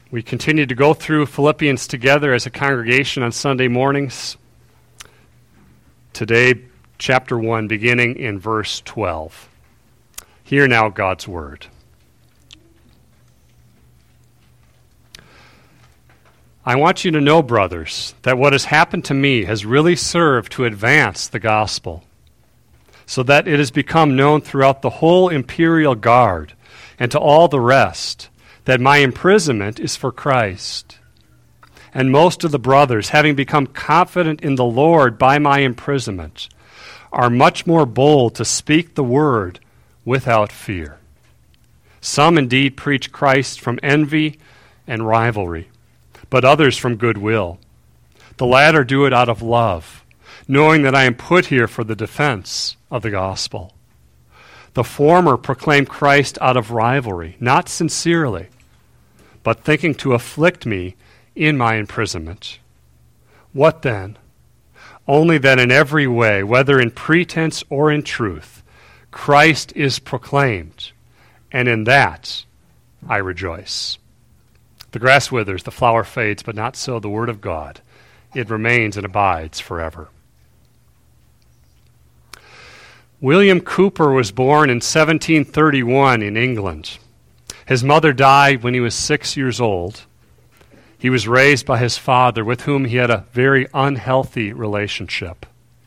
We continue to go through Philippians together as a congregation on Sunday mornings. Today, chapter 1, beginning in verse 12. Hear now God's word. I want you to know, brothers, that what has happened to me has really served to advance the gospel, so that it has become known throughout the whole imperial guard and to all the rest that my imprisonment is for Christ. And most of the brothers, having become confident in the Lord by my imprisonment, are much more bold to speak the word without fear. Some indeed preach Christ from envy and rivalry, but others from goodwill. The latter do it out of love, knowing that I am put here for the defense of the gospel. The former proclaim Christ out of rivalry, not sincerely, but thinking to afflict me in my imprisonment. What then? Only that in every way, whether in pretense or in truth, Christ is proclaimed, and in that I rejoice. The grass withers, the flower fades, but not so the word of God. It remains and abides forever. William Cowper was born in 1731 in England. His mother died when he was 6 years old. He was raised by his father, with whom he had a very unhealthy relationship.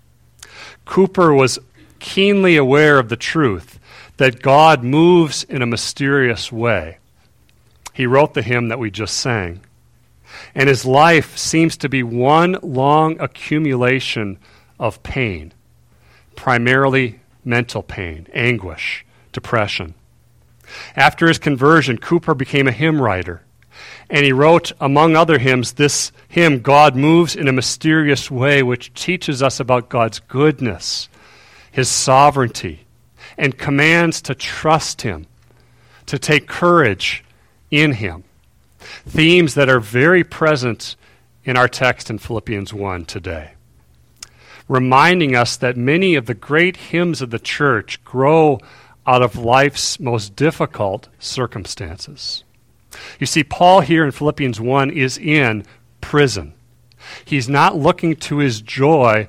Cowper was keenly aware of the truth that God moves in a mysterious way. He wrote the hymn that we just sang. And his life seems to be one long accumulation of pain, primarily mental pain, anguish, depression. After his conversion, Cowper became a hymn writer, and he wrote, among other hymns, this hymn, God Moves in a Mysterious Way, which teaches us about God's goodness, his sovereignty, and commands to trust him, to take courage in him. Themes that are very present in our text in Philippians 1 today, reminding us that many of the great hymns of the church grow out of life's most difficult circumstances. You see, Paul here in Philippians 1 is in prison. He's not looking to his joy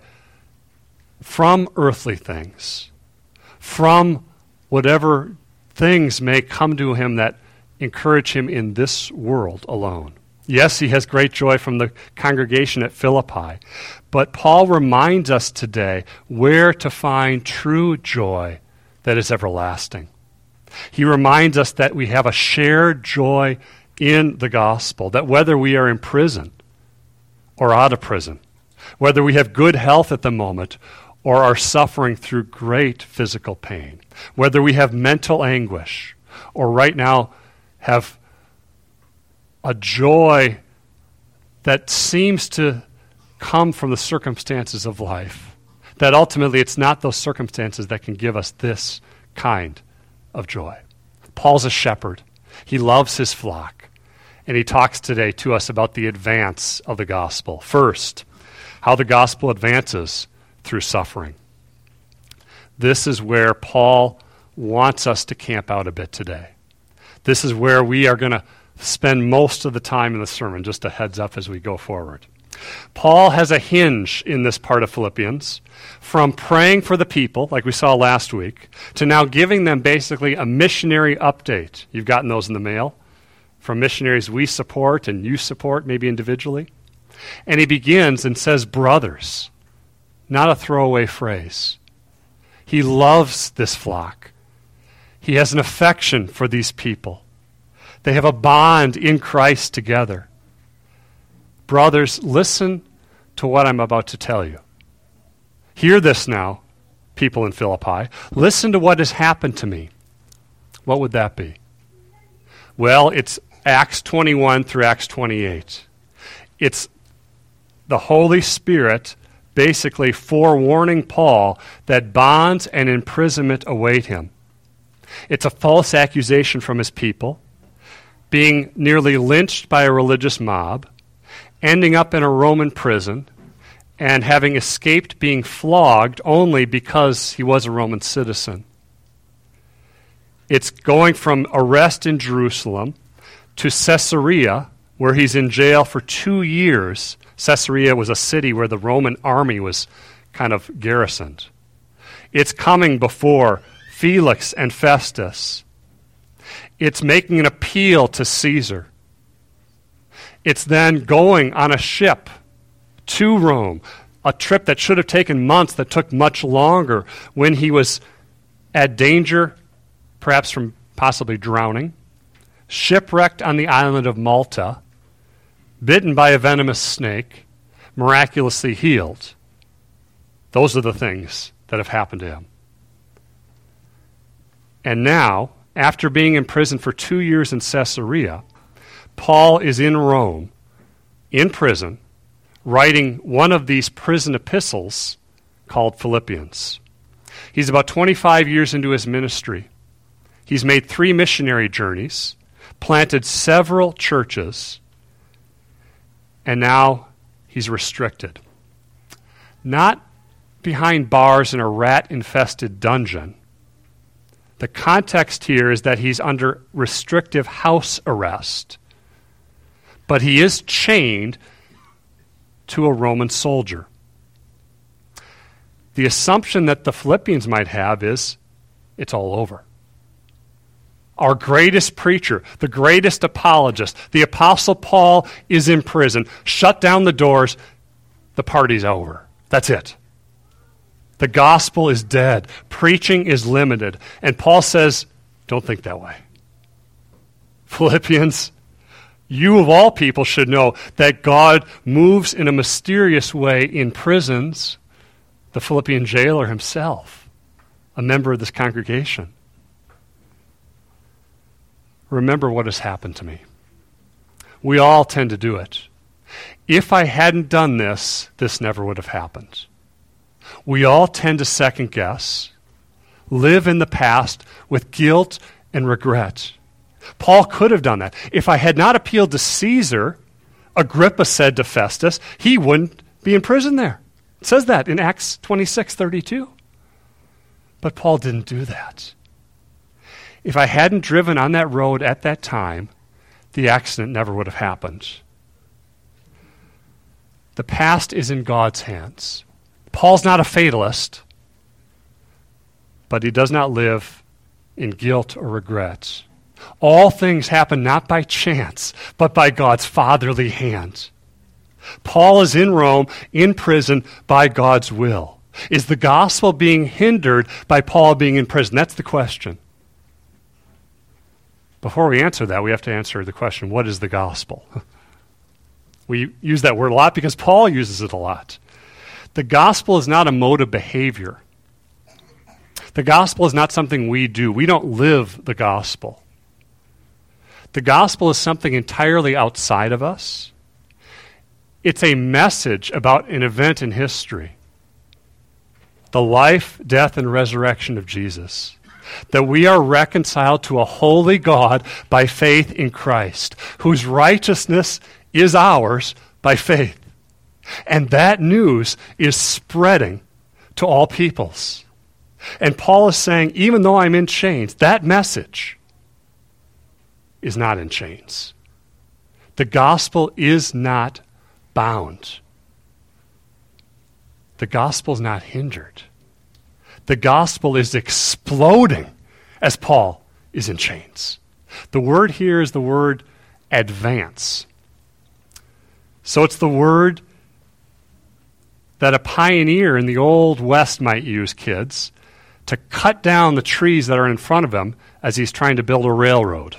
from earthly things, from whatever things may come to him that encourage him in this world alone. Yes, he has great joy from the congregation at Philippi, but Paul reminds us today where to find true joy that is everlasting. He reminds us that we have a shared joy in the gospel, that whether we are in prison or out of prison, whether we have good health at the moment or are suffering through great physical pain, whether we have mental anguish or right now have a joy that seems to come from the circumstances of life, that ultimately it's not those circumstances that can give us this kind of joy. Paul's a shepherd. He loves his flock. And he talks today to us about the advance of the gospel. First, how the gospel advances through suffering. This is where Paul wants us to camp out a bit today. This is where we are going to spend most of the time in the sermon, just a heads up as we go forward. Paul has a hinge in this part of Philippians, from praying for the people, like we saw last week, to now giving them basically a missionary update. You've gotten those in the mail from missionaries we support and you support, maybe individually. And he begins and says, brothers, not a throwaway phrase. He loves this flock. He has an affection for these people. They have a bond in Christ together. Brothers, listen to what I'm about to tell you. Hear this now, people in Philippi. Listen to what has happened to me. What would that be? Well, it's Acts 21 through Acts 28. It's the Holy Spirit basically forewarning Paul that bonds and imprisonment await him. It's a false accusation from his people, being nearly lynched by a religious mob, ending up in a Roman prison, and having escaped being flogged only because he was a Roman citizen. It's going from arrest in Jerusalem to Caesarea, where he's in jail for 2 years. Caesarea was a city where the Roman army was kind of garrisoned. It's coming before Felix and Festus. It's making an appeal to Caesar. It's then going on a ship to Rome, a trip that should have taken months that took much longer when he was at danger, perhaps from possibly drowning, shipwrecked on the island of Malta, bitten by a venomous snake, miraculously healed. Those are the things that have happened to him. And now, after being in prison for 2 years in Caesarea, Paul is in Rome, in prison, writing one of these prison epistles called Philippians. He's about 25 years into his ministry. He's made 3 missionary journeys, planted several churches, and now he's restricted. Not behind bars in a rat-infested dungeon. The context here is that he's under restrictive house arrest, but he is chained to a Roman soldier. The assumption that the Philippians might have is it's all over. Our greatest preacher, the greatest apologist, the Apostle Paul is in prison. Shut down the doors. The party's over. That's it. The gospel is dead. Preaching is limited. And Paul says, don't think that way. Philippians, you of all people should know that God moves in a mysterious way in prisons. The Philippian jailer himself, a member of this congregation. Remember what has happened to me. We all tend to do it. If I hadn't done this, this never would have happened. We all tend to second guess, live in the past with guilt and regret. Paul could have done that. If I had not appealed to Caesar, Agrippa said to Festus, he wouldn't be in prison there. It says that in Acts 26:32. But Paul didn't do that. If I hadn't driven on that road at that time, the accident never would have happened. The past is in God's hands. Paul's not a fatalist, but he does not live in guilt or regret. All things happen not by chance, but by God's fatherly hand. Paul is in Rome, in prison, by God's will. Is the gospel being hindered by Paul being in prison? That's the question. Before we answer that, we have to answer the question, what is the gospel? We use that word a lot because Paul uses it a lot. The gospel is not a mode of behavior. The gospel is not something we do. We don't live the gospel. The gospel is something entirely outside of us. It's a message about an event in history. The life, death, and resurrection of Jesus. That we are reconciled to a holy God by faith in Christ, whose righteousness is ours by faith. And that news is spreading to all peoples. And Paul is saying, even though I'm in chains, that message is not in chains. The gospel is not bound. The gospel is not hindered. The gospel is exploding as Paul is in chains. The word here is the word advance. So it's the word that a pioneer in the Old West might use, kids, to cut down the trees that are in front of him as he's trying to build a railroad.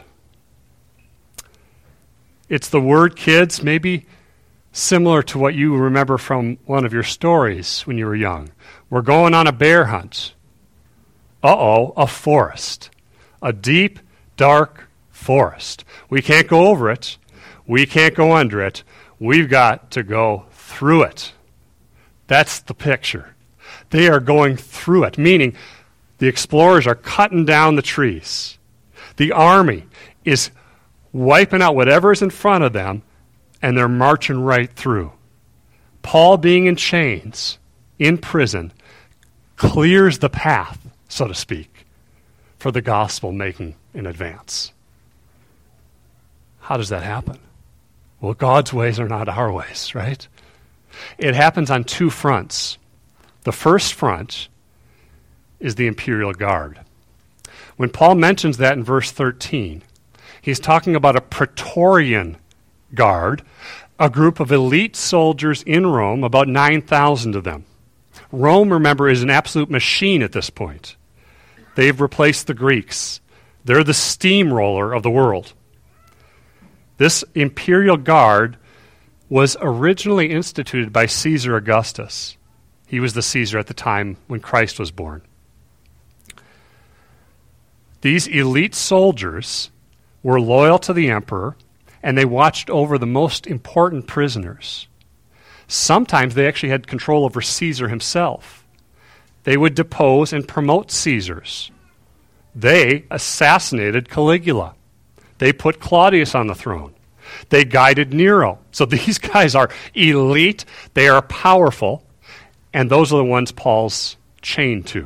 It's the word, kids, maybe similar to what you remember from one of your stories when you were young. We're going on a bear hunt. A forest. A deep, dark forest. We can't go over it. We can't go under it. We've got to go through it. That's the picture. They are going through it, meaning the explorers are cutting down the trees. The army is wiping out whatever is in front of them, and they're marching right through. Paul, being in chains, in prison, clears the path, so to speak, for the gospel making an advance. How does that happen? Well, God's ways are not our ways, right? It happens on two fronts. The first front is the imperial guard. When Paul mentions that in verse 13, he's talking about a Praetorian Guard, a group of elite soldiers in Rome, about 9,000 of them. Rome, remember, is an absolute machine at this point. They've replaced the Greeks. They're the steamroller of the world. This imperial guard was originally instituted by Caesar Augustus. He was the Caesar at the time when Christ was born. These elite soldiers were loyal to the emperor, and they watched over the most important prisoners. Sometimes they actually had control over Caesar himself. They would depose and promote Caesars. They assassinated Caligula. They put Claudius on the throne. They guided Nero. So these guys are elite, they are powerful, and those are the ones Paul's chained to.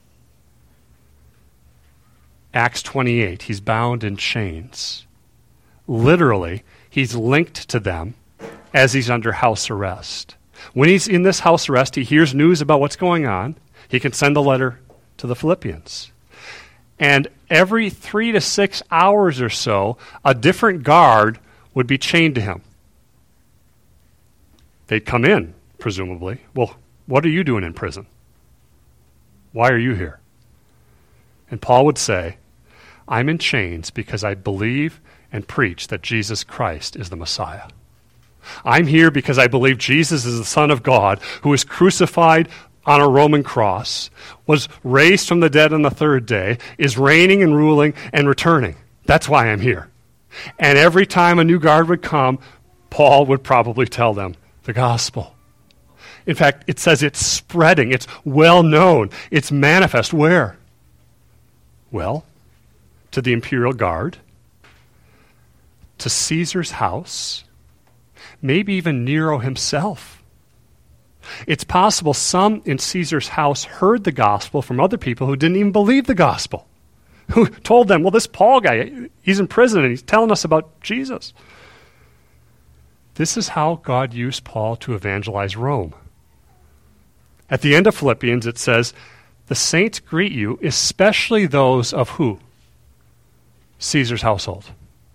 Acts 28, he's bound in chains. Literally, he's linked to them as he's under house arrest. When he's in this house arrest, he hears news about what's going on. He can send a letter to the Philippians. And every 3 to 6 hours or so, a different guard would be chained to him. They'd come in, presumably. Well, what are you doing in prison? Why are you here? And Paul would say, I'm in chains because I believe and preach that Jesus Christ is the Messiah. I'm here because I believe Jesus is the Son of God, who was crucified on a Roman cross, was raised from the dead on the third day, is reigning and ruling and returning. That's why I'm here. And every time a new guard would come, Paul would probably tell them the gospel. In fact, it says it's spreading, it's well known, it's manifest. Where? Well, to the imperial guard, to Caesar's house, maybe even Nero himself. It's possible some in Caesar's house heard the gospel from other people who didn't even believe the gospel, who told them, well, this Paul guy, he's in prison and he's telling us about Jesus. This is how God used Paul to evangelize Rome. At the end of Philippians, it says, the saints greet you, especially those of who? Caesar's household.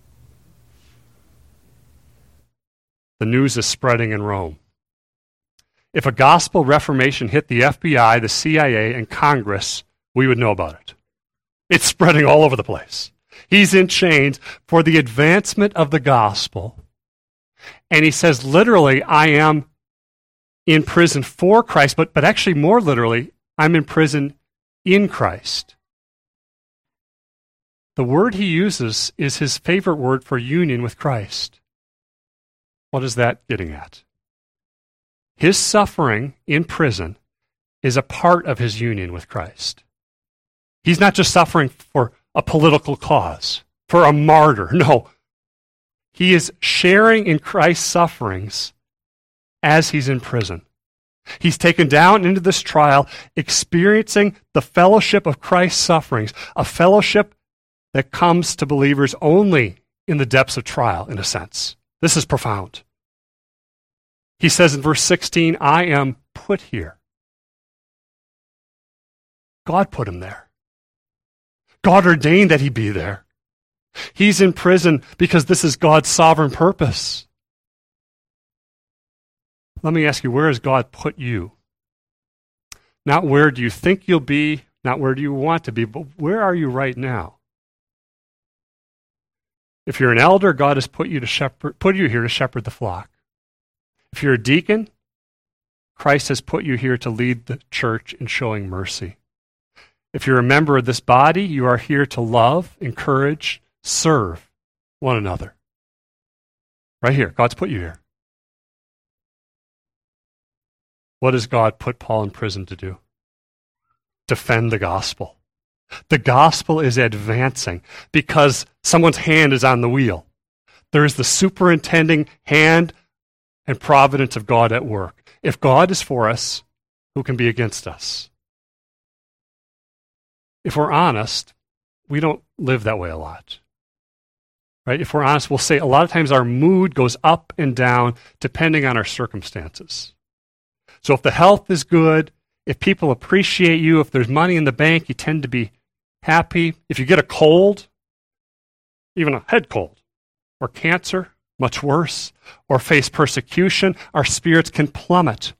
The news is spreading in Rome. If a gospel reformation hit the FBI, the CIA, and Congress, we would know about it. It's spreading all over the place. He's in chains for the advancement of the gospel. And he says, literally, I am in prison for Christ, but actually more literally, I'm in prison in Christ. The word he uses is his favorite word for union with Christ. What is that getting at? His suffering in prison is a part of his union with Christ. He's not just suffering for a political cause, for a martyr. No. He is sharing in Christ's sufferings as he's in prison. He's taken down into this trial, experiencing the fellowship of Christ's sufferings, a fellowship that comes to believers only in the depths of trial, in a sense. This is profound. He says in verse 16, I am put here. God put him there. God ordained that he be there. He's in prison because this is God's sovereign purpose. Let me ask you, where has God put you? Not where do you think you'll be, not where do you want to be, but where are you right now? If you're an elder, God has put you here to shepherd the flock. If you're a deacon, Christ has put you here to lead the church in showing mercy. If you're a member of this body, you are here to love, encourage, serve one another. Right here, God's put you here. What does God put Paul in prison to do? Defend the gospel. The gospel is advancing because someone's hand is on the wheel. There is the superintending hand and providence of God at work. If God is for us, who can be against us? If we're honest, we don't live that way a lot. right? If we're honest, we'll say a lot of times our mood goes up and down depending on our circumstances. So if the health is good, if people appreciate you, if there's money in the bank, you tend to be happy. If you get a cold, even a head cold, or cancer, much worse, or face persecution, our spirits can plummet.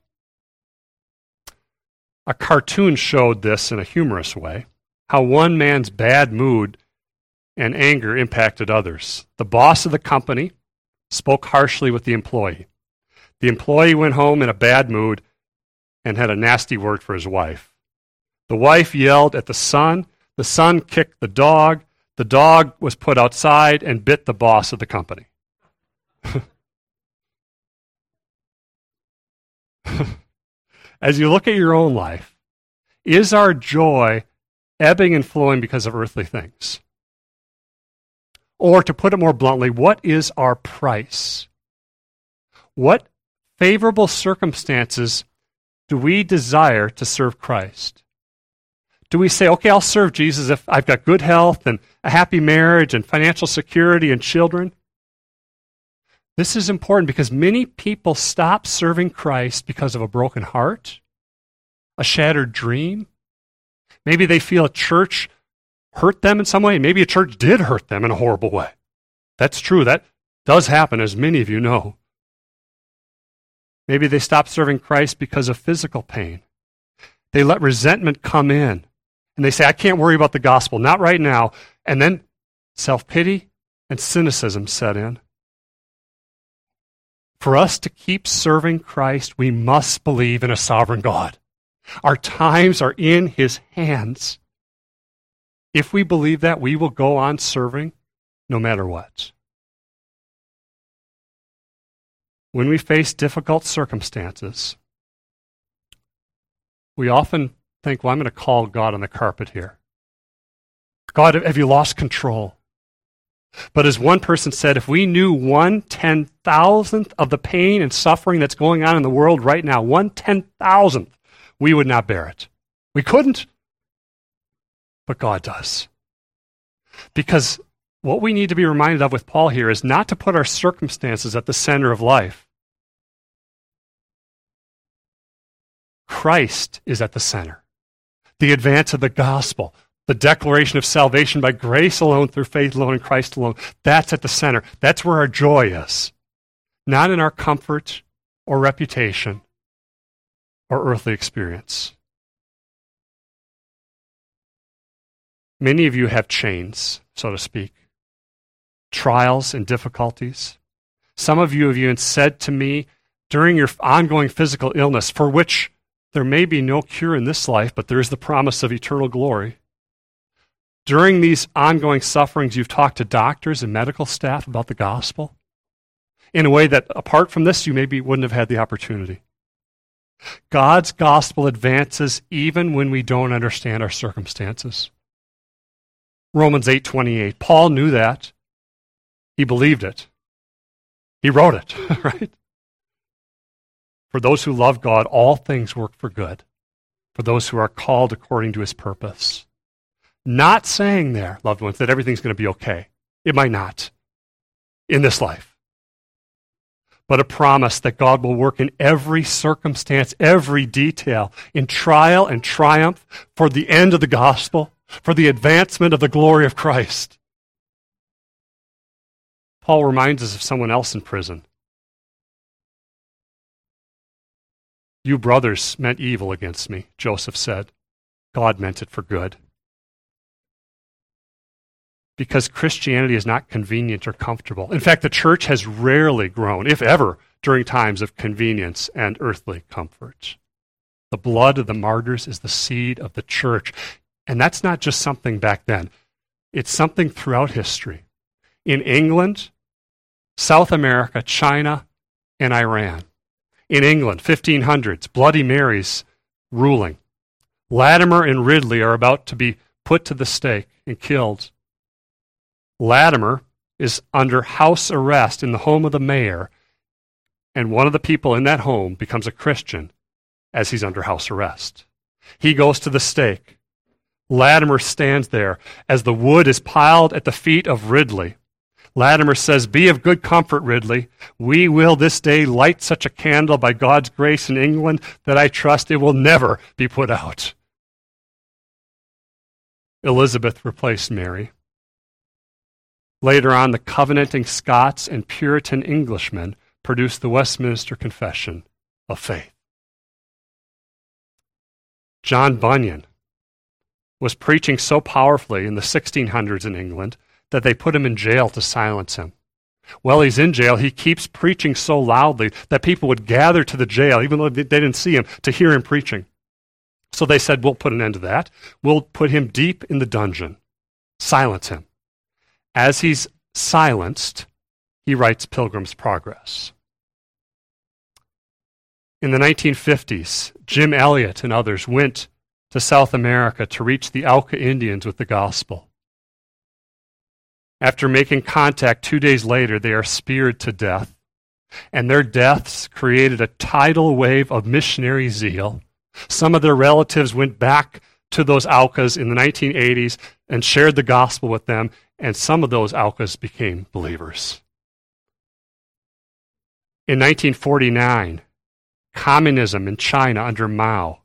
A cartoon showed this in a humorous way, how one man's bad mood and anger impacted others. The boss of the company spoke harshly with the employee. The employee went home in a bad mood and had a nasty word for his wife. The wife yelled at the son kicked the dog was put outside and bit the boss of the company. As you look at your own life, is our joy ebbing and flowing because of earthly things? Or to put it more bluntly, what is our price? What favorable circumstances do we desire to serve Christ? Do we say, okay, I'll serve Jesus if I've got good health and a happy marriage and financial security and children? This is important because many people stop serving Christ because of a broken heart, a shattered dream. Maybe they feel a church hurt them in some way. Maybe a church did hurt them in a horrible way. That's true. That does happen, as many of you know. Maybe they stop serving Christ because of physical pain. They let resentment come in. And they say, I can't worry about the gospel, not right now. And then self-pity and cynicism set in. For us to keep serving Christ, we must believe in a sovereign God. Our times are in His hands. If we believe that, we will go on serving no matter what. When we face difficult circumstances, we often think, well, I'm going to call God on the carpet here. God, have you lost control? But as one person said, if we knew 1/10,000th of the pain and suffering that's going on in the world right now, 1/10,000th, we would not bear it. We couldn't. But God does. Because what we need to be reminded of with Paul here is not to put our circumstances at the center of life. Christ is at the center. The advance of the gospel, the declaration of salvation by grace alone, through faith alone, in Christ alone, that's at the center. That's where our joy is. Not in our comfort or reputation or earthly experience. Many of you have chains, so to speak, trials and difficulties. Some of you have even said to me during your ongoing physical illness, for which there may be no cure in this life, but there is the promise of eternal glory. During these ongoing sufferings, you've talked to doctors and medical staff about the gospel in a way that, apart from this, you maybe wouldn't have had the opportunity. God's gospel advances even when we don't understand our circumstances. Romans 8:28. Paul knew that. He believed it. He wrote it, right? For those who love God, all things work for good. For those who are called according to His purpose. Not saying there, loved ones, that everything's going to be okay. It might not in this life. But a promise that God will work in every circumstance, every detail, in trial and triumph for the end of the gospel, for the advancement of the glory of Christ. Paul reminds us of someone else in prison. You brothers meant evil against me, Joseph said. God meant it for good. Because Christianity is not convenient or comfortable. In fact, the church has rarely grown, if ever, during times of convenience and earthly comfort. The blood of the martyrs is the seed of the church. And that's not just something back then. It's something throughout history. In England, South America, China, and Iran. In England, 1500s, Bloody Mary's ruling. Latimer and Ridley are about to be put to the stake and killed. Latimer is under house arrest in the home of the mayor, and one of the people in that home becomes a Christian as he's under house arrest. He goes to the stake. Latimer stands there as the wood is piled at the feet of Ridley. Latimer says, "Be of good comfort, Ridley. We will this day light such a candle by God's grace in England that I trust it will never be put out." Elizabeth replaced Mary. Later on, the Covenanting Scots and Puritan Englishmen produced the Westminster Confession of Faith. John Bunyan was preaching so powerfully in the 1600s in England that they put him in jail to silence him. While he's in jail, he keeps preaching so loudly that people would gather to the jail, even though they didn't see him, to hear him preaching. So they said, "We'll put an end to that. We'll put him deep in the dungeon. Silence him." As he's silenced, he writes Pilgrim's Progress. In the 1950s, Jim Elliot and others went to South America to reach the Auca Indians with the gospel. After making contact 2 days later, they are speared to death, and their deaths created a tidal wave of missionary zeal. Some of their relatives went back to those Aucas in the 1980s and shared the gospel with them, and some of those Aucas became believers. In 1949, communism in China under Mao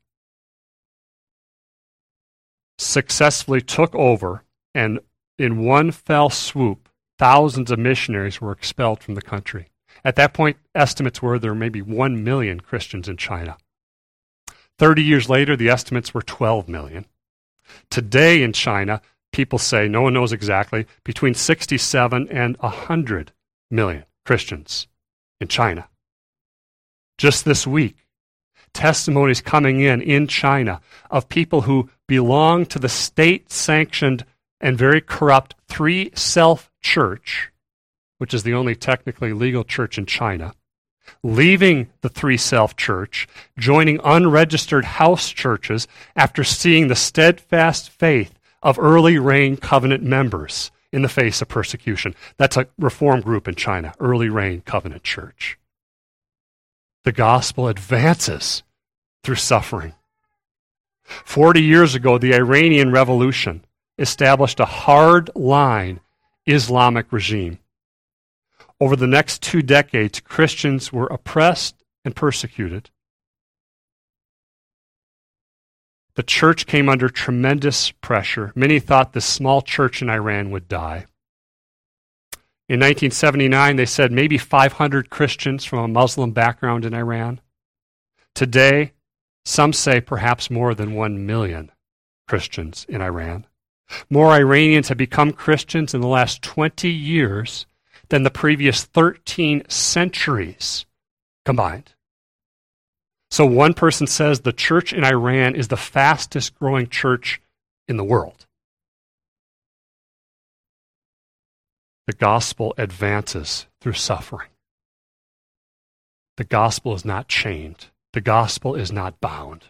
successfully took over, and in one fell swoop, thousands of missionaries were expelled from the country. At that point, estimates were there were maybe 1 million Christians in China. 30 years later, the estimates were 12 million. Today in China, people say, no one knows exactly, between 67 and 100 million Christians in China. Just this week, testimonies coming in China of people who belong to the state-sanctioned and very corrupt Three Self Church, which is the only technically legal church in China, leaving the Three Self Church, joining unregistered house churches after seeing the steadfast faith of early Rain Covenant members in the face of persecution. That's a reform group in China, Early Rain Covenant Church. The gospel advances through suffering. 40 years ago, the Iranian Revolution established a hard-line Islamic regime. Over the next 2 decades, Christians were oppressed and persecuted. The church came under tremendous pressure. Many thought this small church in Iran would die. In 1979, they said maybe 500 Christians from a Muslim background in Iran. Today, some say perhaps more than 1 million Christians in Iran. More Iranians have become Christians in the last 20 years than the previous 13 centuries combined. So one person says the church in Iran is the fastest growing church in the world. The gospel advances through suffering. The gospel is not chained. The gospel is not bound.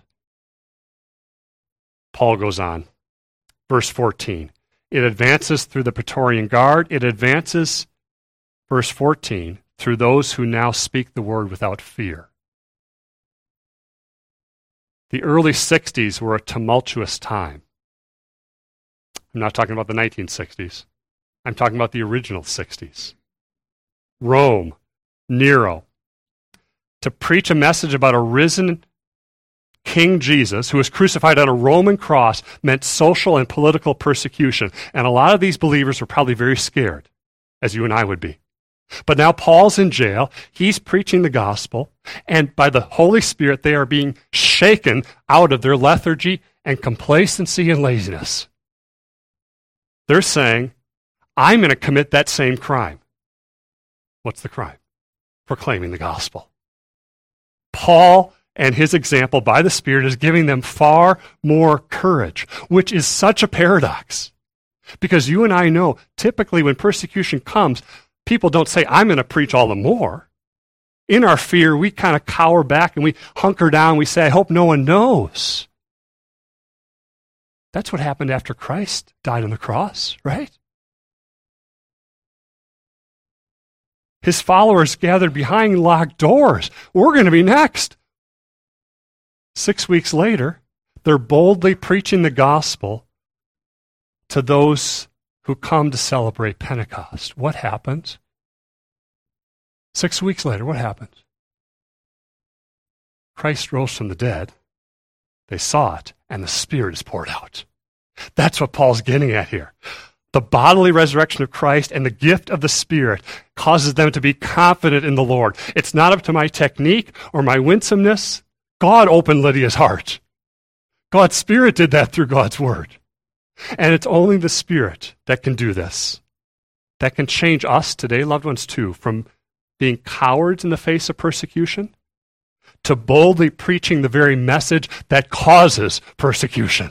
Paul goes on. Verse 14. It advances through the Praetorian Guard. It advances, verse 14, through those who now speak the word without fear. The early 60s were a tumultuous time. I'm not talking about the 1960s. I'm talking about the original 60s. Rome, Nero. To preach a message about a risen King Jesus, who was crucified on a Roman cross, meant social and political persecution. And a lot of these believers were probably very scared, as you and I would be. But now Paul's in jail. He's preaching the gospel. And by the Holy Spirit, they are being shaken out of their lethargy and complacency and laziness. They're saying, I'm going to commit that same crime. What's the crime? Proclaiming the gospel. Paul and his example by the Spirit is giving them far more courage, which is such a paradox. Because you and I know, typically when persecution comes, people don't say, I'm going to preach all the more. In our fear, we kind of cower back and we hunker down. We say, I hope no one knows. That's what happened after Christ died on the cross, right? His followers gathered behind locked doors. We're going to be next. 6 weeks later, they're boldly preaching the gospel to those who come to celebrate Pentecost. What happens? 6 weeks later, what happens? Christ rose from the dead. They saw it, and the Spirit is poured out. That's what Paul's getting at here. The bodily resurrection of Christ and the gift of the Spirit causes them to be confident in the Lord. It's not up to my technique or my winsomeness. God opened Lydia's heart. God's Spirit did that through God's Word. And it's only the Spirit that can do this. That can change us today, loved ones, too, from being cowards in the face of persecution to boldly preaching the very message that causes persecution.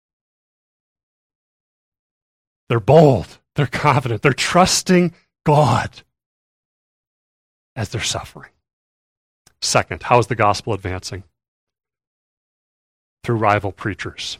They're bold, they're confident, they're trusting God as they're suffering. Second, how is the gospel advancing? Through rival preachers.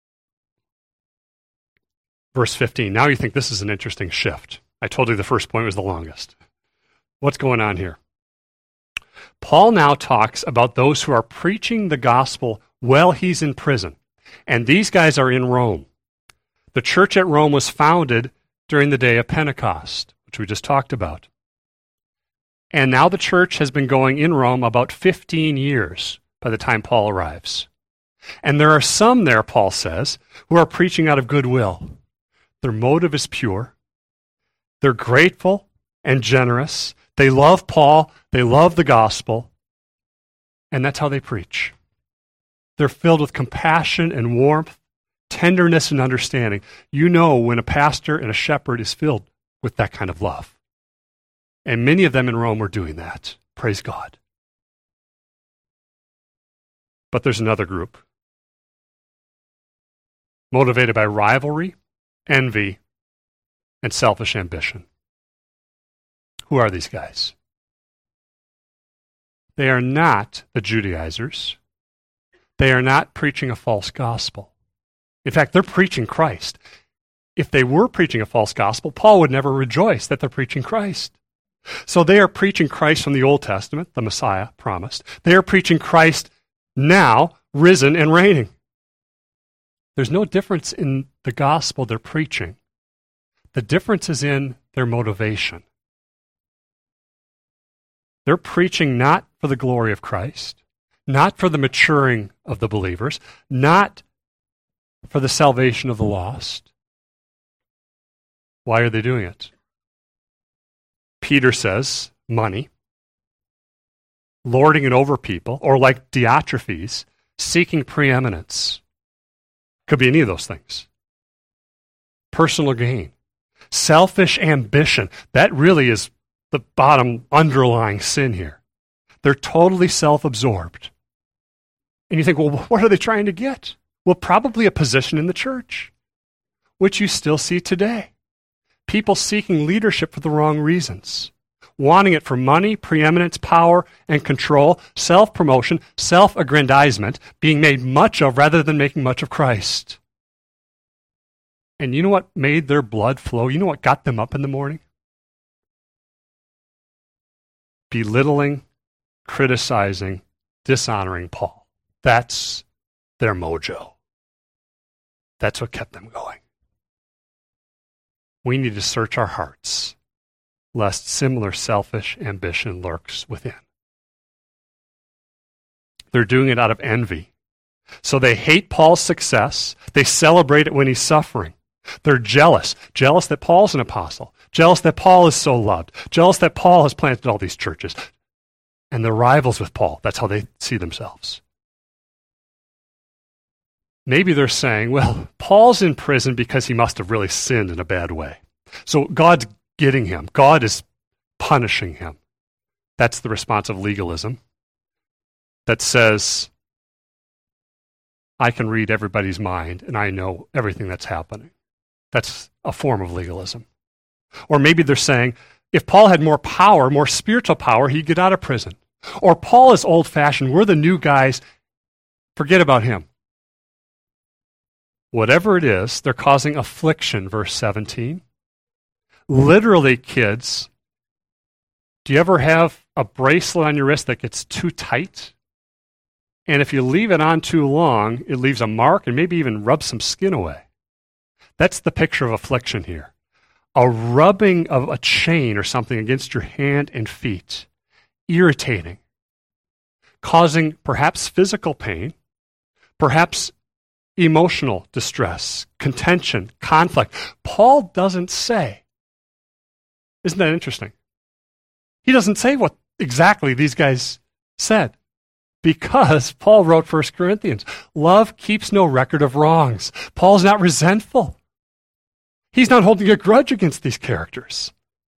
Verse 15. Now you think this is an interesting shift. I told you the first point was the longest. What's going on here? Paul now talks about those who are preaching the gospel while he's in prison. And these guys are in Rome. The church at Rome was founded during the day of Pentecost, which we just talked about. And now the church has been going in Rome about 15 years by the time Paul arrives. And there are some there, Paul says, who are preaching out of goodwill. Their motive is pure. They're grateful and generous. They love Paul. They love the gospel. And that's how they preach. They're filled with compassion and warmth, tenderness and understanding. You know when a pastor and a shepherd is filled with that kind of love. And many of them in Rome were doing that. Praise God. But there's another group, motivated by rivalry, envy, and selfish ambition. Who are these guys? They are not the Judaizers. They are not preaching a false gospel. In fact, they're preaching Christ. If they were preaching a false gospel, Paul would never rejoice that they're preaching Christ. So they are preaching Christ from the Old Testament, the Messiah promised. They are preaching Christ now, risen and reigning. There's no difference in the gospel they're preaching. The difference is in their motivation. They're preaching not for the glory of Christ, not for the maturing of the believers, not for the salvation of the lost. Why are they doing it? Peter says, money, lording it over people, or like Diotrephes, seeking preeminence. Could be any of those things. Personal gain, selfish ambition. That really is the bottom underlying sin here. They're totally self-absorbed. And you think, well, what are they trying to get? Well, probably a position in the church, which you still see today. People seeking leadership for the wrong reasons, wanting it for money, preeminence, power, and control, self-promotion, self-aggrandizement, being made much of rather than making much of Christ. And you know what made their blood flow? You know what got them up in the morning? Belittling, criticizing, dishonoring Paul. That's their mojo. That's what kept them going. We need to search our hearts, lest similar selfish ambition lurks within. They're doing it out of envy. So they hate Paul's success. They celebrate it when he's suffering. They're jealous that Paul's an apostle, jealous that Paul is so loved, jealous that Paul has planted all these churches. And they're rivals with Paul. That's how they see themselves. Maybe they're saying, well, Paul's in prison because he must have really sinned in a bad way. So God's getting him. God is punishing him. That's the response of legalism that says, I can read everybody's mind and I know everything that's happening. That's a form of legalism. Or maybe they're saying, if Paul had more power, more spiritual power, he'd get out of prison. Or Paul is old-fashioned. We're the new guys. Forget about him. Whatever it is, they're causing affliction, verse 17. Literally, kids, do you ever have a bracelet on your wrist that gets too tight? And if you leave it on too long, it leaves a mark and maybe even rubs some skin away. That's the picture of affliction here. a rubbing of a chain or something against your hand and feet, irritating, causing perhaps physical pain, perhaps emotional distress, contention, conflict. Paul doesn't say. Isn't that interesting? He doesn't say what exactly these guys said, because Paul wrote 1 Corinthians. Love keeps no record of wrongs. Paul's not resentful. He's not holding a grudge against these characters.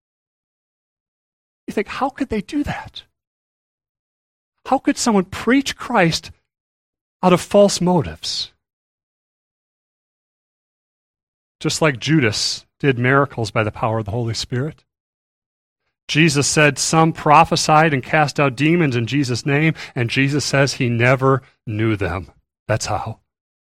You think, how could they do that? How could someone preach Christ out of false motives? Just like Judas did miracles by the power of the Holy Spirit. Jesus said some prophesied and cast out demons in Jesus' name, and Jesus says he never knew them. That's how.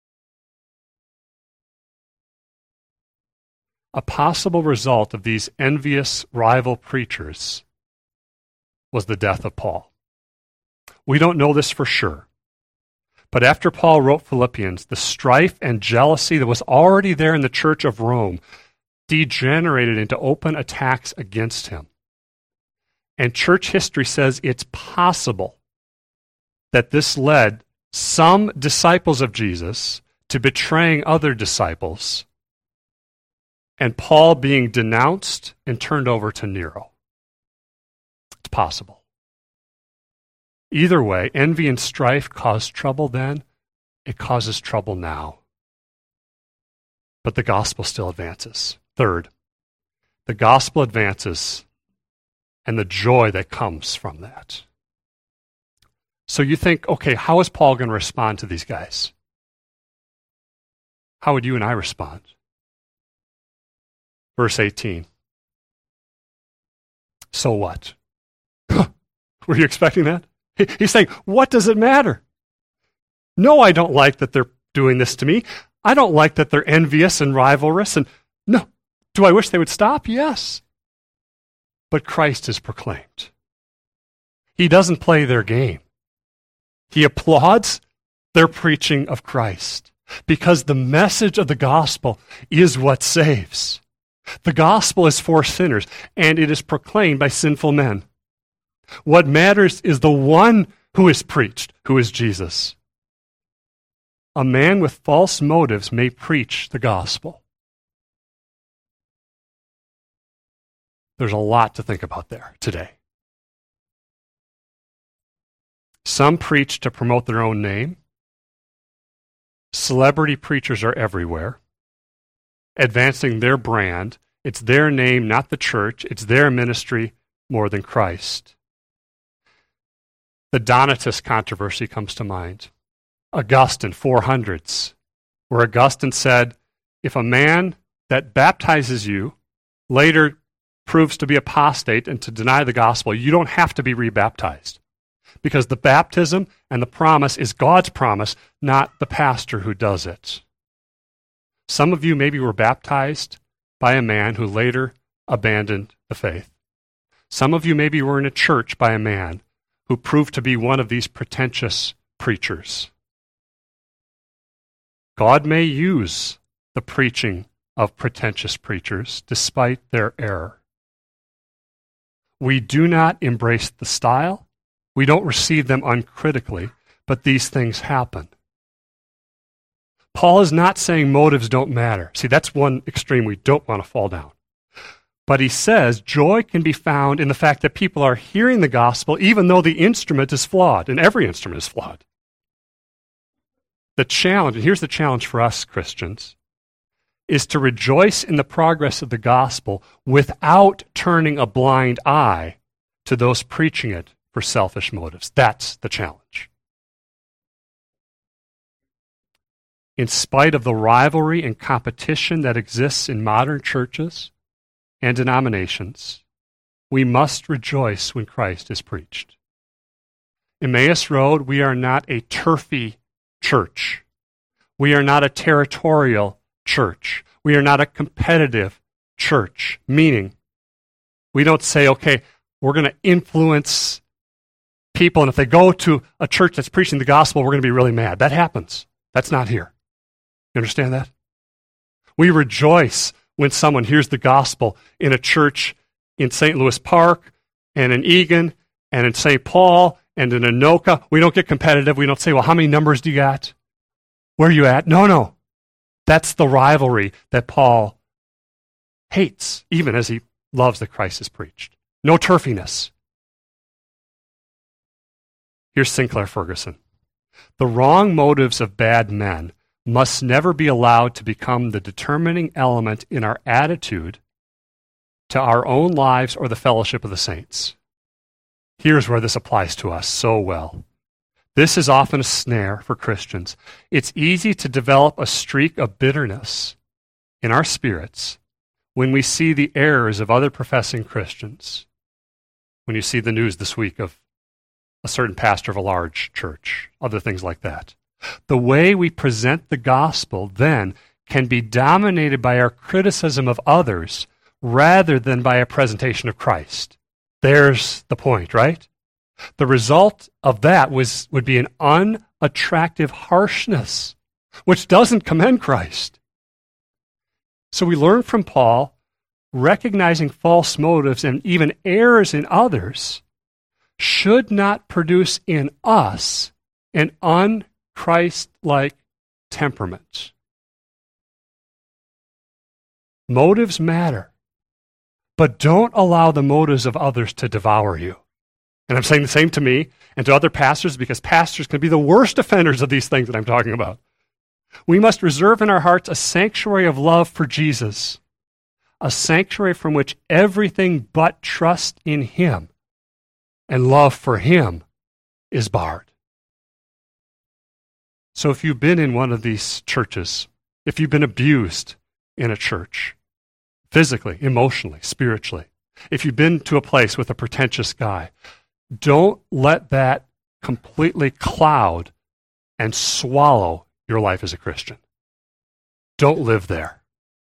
A possible result of these envious rival preachers was the death of Paul. We don't know this for sure. But after Paul wrote Philippians, the strife and jealousy that was already there in the church of Rome degenerated into open attacks against him. And church history says it's possible that this led some disciples of Jesus to betraying other disciples, and Paul being denounced and turned over to Nero. It's possible. Either way, envy and strife caused trouble then. It causes trouble now. But the gospel still advances. Third, the gospel advances and the joy that comes from that. So you think, okay, how is Paul going to respond to these guys? How would you and I respond? Verse 18. So what? Were you expecting that? He's saying, what does it matter? No, I don't like that they're doing this to me. I don't like that they're envious and rivalrous. And no, do I wish they would stop? Yes. But Christ is proclaimed. He doesn't play their game. He applauds their preaching of Christ because the message of the gospel is what saves. The gospel is for sinners, and it is proclaimed by sinful men. What matters is the one who is preached, who is Jesus. A man with false motives may preach the gospel. There's a lot to think about there today. Some preach to promote their own name. Celebrity preachers are everywhere, advancing their brand. It's their name, not the church. It's their ministry more than Christ. The Donatist controversy comes to mind. Augustine, 400s, where Augustine said, if a man that baptizes you later proves to be apostate and to deny the gospel, you don't have to be rebaptized. Because the baptism and the promise is God's promise, not the pastor who does it. Some of you maybe were baptized by a man who later abandoned the faith. Some of you maybe were in a church by a man who proved to be one of these pretentious preachers. God may use the preaching of pretentious preachers despite their error. We do not embrace the style. We don't receive them uncritically, but these things happen. Paul is not saying motives don't matter. See, that's one extreme we don't want to fall down. But he says joy can be found in the fact that people are hearing the gospel even though the instrument is flawed, and every instrument is flawed. The challenge, and here's the challenge for us Christians, is to rejoice in the progress of the gospel without turning a blind eye to those preaching it for selfish motives. That's the challenge. In spite of the rivalry and competition that exists in modern churches and denominations, we must rejoice when Christ is preached. Emmaus Road, we are not a turfy church. We are not a territorial church. We are not a competitive church, meaning we don't say, okay, we're going to influence people, and if they go to a church that's preaching the gospel, we're going to be really mad. That happens. That's not here. You understand that? We rejoice when someone hears the gospel in a church in St. Louis Park and in Eagan and in St. Paul and in Anoka. We don't get competitive. We don't say, well, how many numbers do you got? Where are you at? No. That's the rivalry that Paul hates, even as he loves that Christ is preached. No turfiness. Here's Sinclair Ferguson. The wrong motives of bad men must never be allowed to become the determining element in our attitude to our own lives or the fellowship of the saints. Here's where this applies to us so well. This is often a snare for Christians. It's easy to develop a streak of bitterness in our spirits when we see the errors of other professing Christians. When you see the news this week of a certain pastor of a large church, other things like that. The way we present the gospel then can be dominated by our criticism of others rather than by a presentation of Christ. There's the point, right? The result of that would be an unattractive harshness, which doesn't commend Christ. So we learn from Paul, recognizing false motives and even errors in others should not produce in us an un-Christ-like temperament. Motives matter, but don't allow the motives of others to devour you. And I'm saying the same to me and to other pastors because pastors can be the worst offenders of these things that I'm talking about. We must reserve in our hearts a sanctuary of love for Jesus, a sanctuary from which everything but trust in Him and love for Him is barred. So if you've been in one of these churches, if you've been abused in a church, physically, emotionally, spiritually, if you've been to a place with a pretentious guy, don't let that completely cloud and swallow your life as a Christian. Don't live there.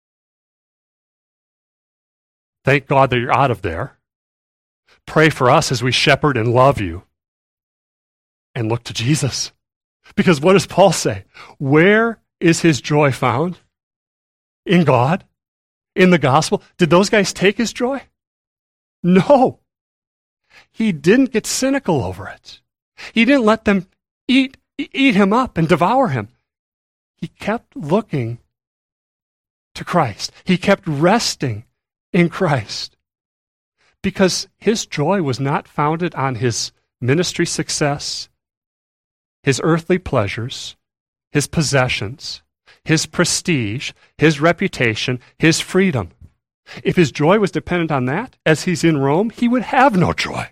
Thank God that you're out of there. Pray for us as we shepherd and love you. And look to Jesus. Because what does Paul say? Where is his joy found? In God? In the gospel? Did those guys take his joy? No. He didn't get cynical over it. He didn't let them eat him up and devour him. He kept looking to Christ. He kept resting in Christ. Because his joy was not founded on his ministry success, his earthly pleasures, his possessions, his prestige, his reputation, his freedom. If his joy was dependent on that, as he's in Rome, he would have no joy.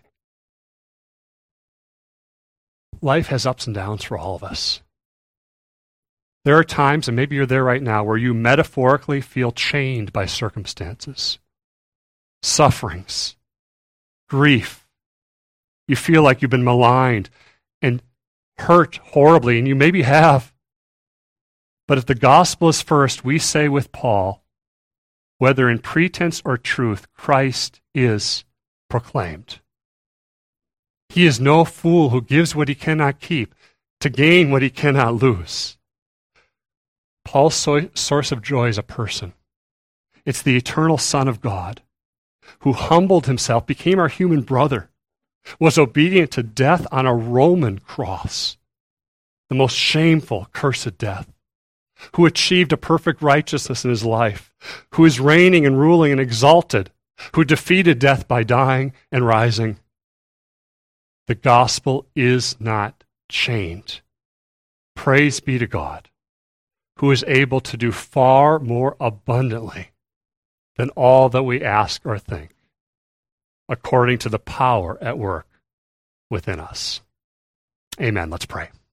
Life has ups and downs for all of us. There are times, and maybe you're there right now, where you metaphorically feel chained by circumstances, sufferings, grief. You feel like you've been maligned and hurt horribly, and you maybe have. But if the gospel is first, we say with Paul, whether in pretense or truth, Christ is proclaimed. He is no fool who gives what he cannot keep to gain what he cannot lose. Paul's source of joy is a person. It's the eternal Son of God who humbled himself, became our human brother, was obedient to death on a Roman cross, the most shameful, cursed death, who achieved a perfect righteousness in his life, who is reigning and ruling and exalted, who defeated death by dying and rising. The gospel is not chained. Praise be to God, who is able to do far more abundantly than all that we ask or think, according to the power at work within us. Amen. Let's pray.